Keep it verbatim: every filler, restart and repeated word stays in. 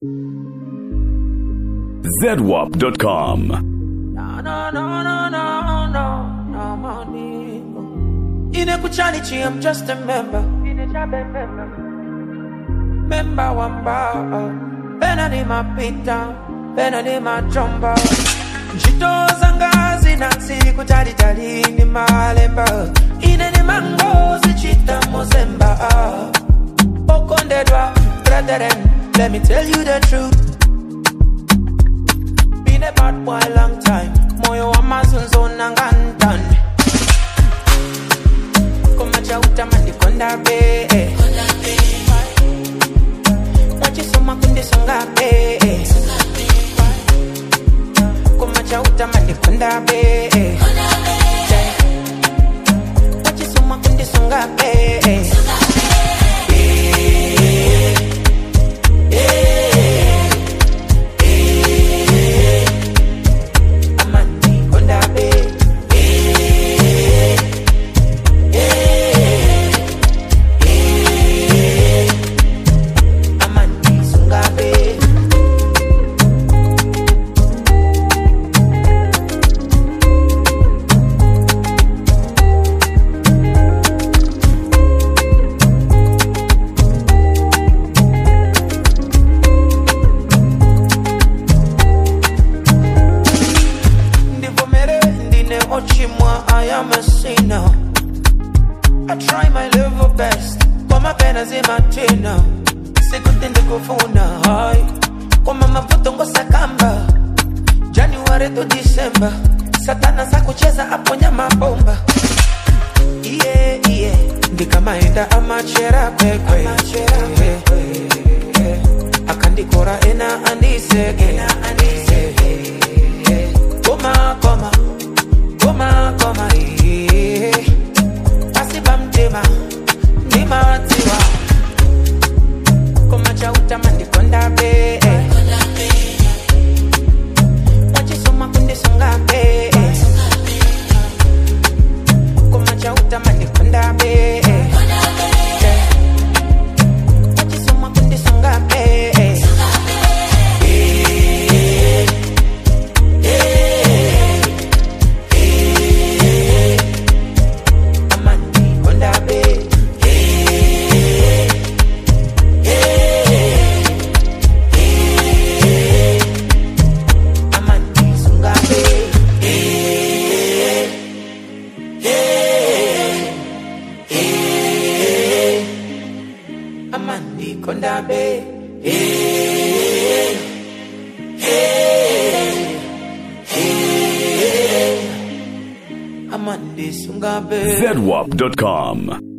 zedwap dot com. No, no, no, no, no, no, no, money. In a kuchanichi, I'm just a member. Member one bar. Benani ma pita, benani ma jumba. Jito zangazi nansi kutari tari ni malemba. Ine ni mango si chita mozemba. Okondedwa, brethren, let me tell you the truth. Been a bad boy long time. Moyo wa mazunzo nangantan. Kumacha utamandi konda be. Wachisoma kundi songa be. Kumacha utamandi konda be. Wachisoma kundi songa be. I am a sinner. I try my level best, but my pen is in my trainer. Second in the kufuna, hi. Koma mafuto ngo sakamba. January to December. Satana za kucheza hapo nyama bomba. Yeah, yeah. Ndika maenda amachera kwekwe. Akandikora ena andisege. Koma, koma. Koma, koma, eh. Asibam tema, ni matiwa. Koma cha utamandi konda be. Wachisoma kundi songa be. Koma cha utamandi konda be. Wachisoma kundi songa be. Amandi konda be, hey, hey, hey, Amandi sunga be. zedwap dot com.